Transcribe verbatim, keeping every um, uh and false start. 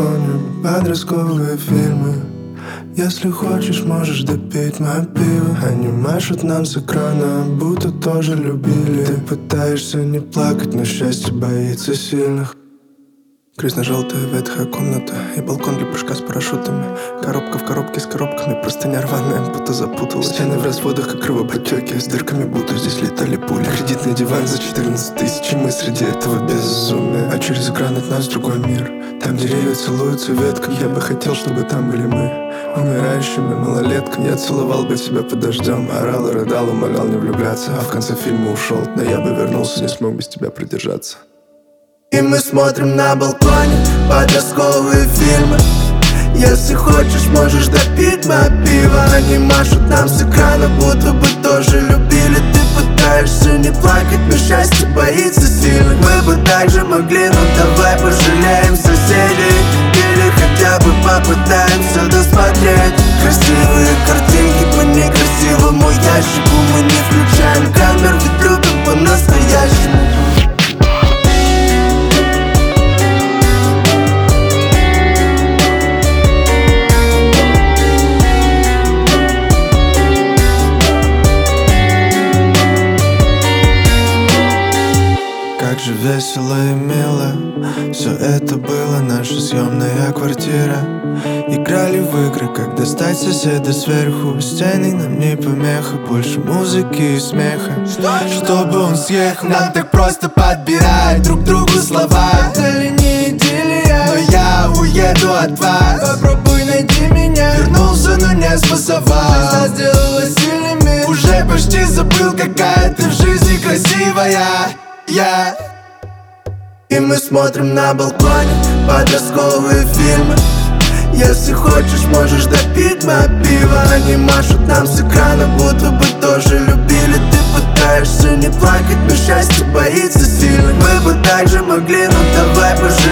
балконе подростковые фильмы. Если хочешь, можешь допить мое пиво. Они машут нам с экрана, будто тоже любили. Ты пытаешься не плакать, но счастье боится сильных. Красно-желтая ветхая комната и балкон для прыжка с парашютами. Коробка в коробке с коробками, простыня рваная, будто запуталась. Стены в разводах, как кровоподтеки, с дырками, будто здесь летали пули. Кредитный диван за четырнадцать тысяч, и мы среди этого безумия. А через экран от нас другой мир. Там деревья целуются ветками. Я бы хотел, чтобы там были мы, умирающими малолетками. Я целовал бы тебя под дождем, орал и рыдал, умолял не влюбляться. А в конце фильма ушел, но я бы вернулся, не смог без тебя придержаться. И мы смотрим на балконе подростковые фильмы. Если хочешь, можешь допить мое пиво. Они машут нам с экрана, будто бы тоже любили. Ты пытаешься не плакать, но счастье боится сильных. Мы бы также могли, но давай пожалеем соседей. Или хотя бы попытаемся досмотреть красивые картинки по некрасивому ящику. Мы не включаем камер, ведь любим по-настоящему. Как же весело и мило все это было, наша съемная квартира. Играли в игры, как достать соседа сверху. Стены нам не помеха, больше музыки и смеха. Чтобы он съехал, нам так просто подбирать друг другу слова. Это ли не идиллия? Но я уеду от вас. Попробуй найти меня. Вернулся, но не спасовал. Жизнь нас сделала сильными. Уже почти забыл, какая ты в жизни красивая. Я И мы смотрим на балконе подростковые фильмы. Если хочешь, можешь допить мое пиво. Они машут нам с экрана, будто бы тоже любили. Ты пытаешься не плакать, но счастье боится сильных. Мы бы также могли, но давай пожалуйста.